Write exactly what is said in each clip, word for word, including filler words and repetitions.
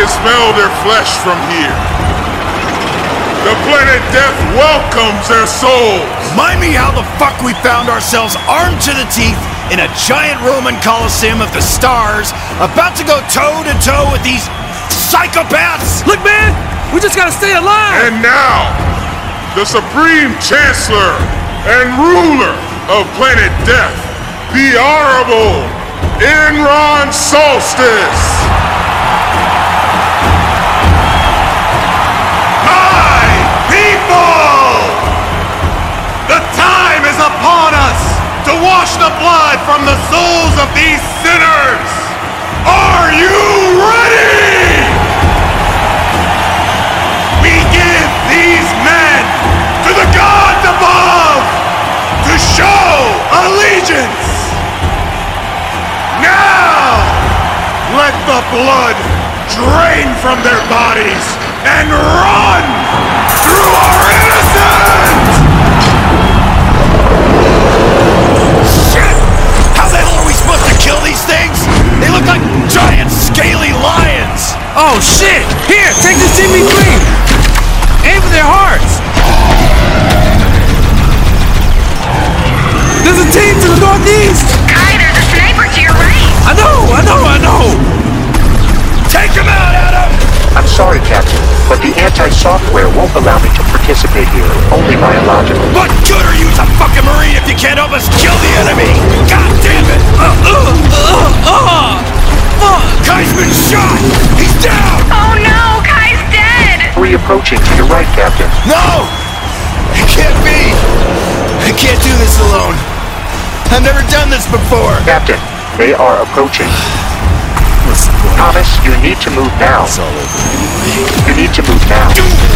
can smell their flesh from here. The planet Death welcomes their souls. Remind me how the fuck we found ourselves armed to the teeth in a giant Roman Colosseum of the stars, about to go toe-to-toe with these psychopaths! Look, man! We just gotta stay alive! And now, the Supreme Chancellor and ruler of planet Death, the Honorable Enron Solstice! My people! The time is upon us to wash the blood from the souls of these sinners! Are you ready? We give these men to the gods above to show allegiance! Now, let the blood drain from their bodies and run through our innocence! Shit! How the hell are we supposed to kill these things? They look like giant, scaly lions! Oh, shit! Here, take this G B three! Aim for their hearts! There's a team to the northeast! Kai, there's a sniper to your right! I know, I know, I know! Take them out, Adam! I'm sorry, Captain, but the anti-software won't allow me to participate here. Only biological. What good are you as a fucking Marine if you can't help us kill the enemy? God damn it! Uh, uh, uh, uh. Fuck! Kai's been shot! He's down! Oh no, Kai's dead! Three approaching to your right, Captain. No! It can't be! I can't do this alone. I've never done this before. Captain, they are approaching. What's the point? Thomas, you need to move now. It's all over anyway. You need to move now.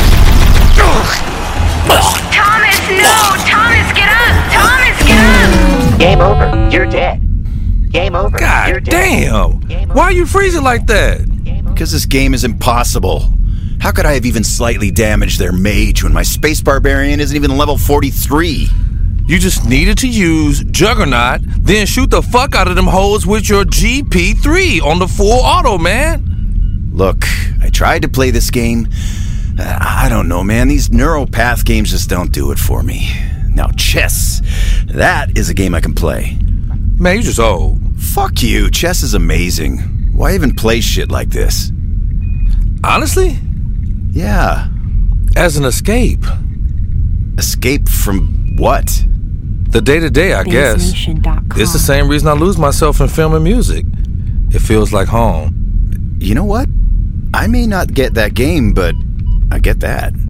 Thomas, no! Thomas, get up! Thomas, get up! Game over. You're dead. Game over. God You're dead. damn! Game Why are you freezing like that? Because this game is impossible. How could I have even slightly damaged their mage when my space barbarian isn't even level forty-three? You just needed to use Juggernaut, then shoot the fuck out of them hoes with your G P three on the full auto, man. Look, I tried to play this game. Uh, I don't know, man. These neuropath games just don't do it for me. Now, chess, that is a game I can play. Man, you just old. Fuck you. Chess is amazing. Why even play shit like this? Honestly? Yeah. As an escape. Escape from what? The day-to-day, I guess. It's the same reason I lose myself in film and music. It feels like home. You know what? I may not get that game, but I get that.